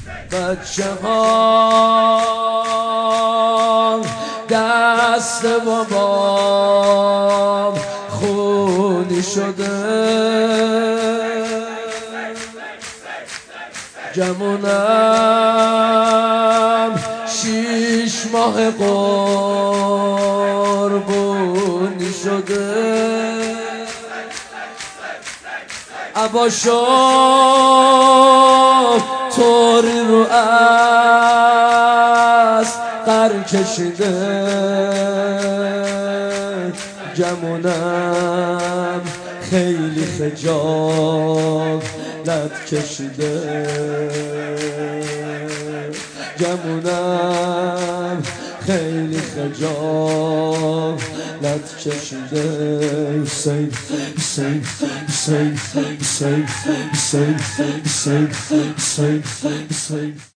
بچه ها دست بابام خونی شده، جمونم 6 ماه قربونی شده. عباشو طوری رو از قر کشیده، جمونم خیلی خجالت کشیده، جمونم خیلی خجالت کشیده. حسین حسین حسین حسین حسین حسین حسین حسین حسین.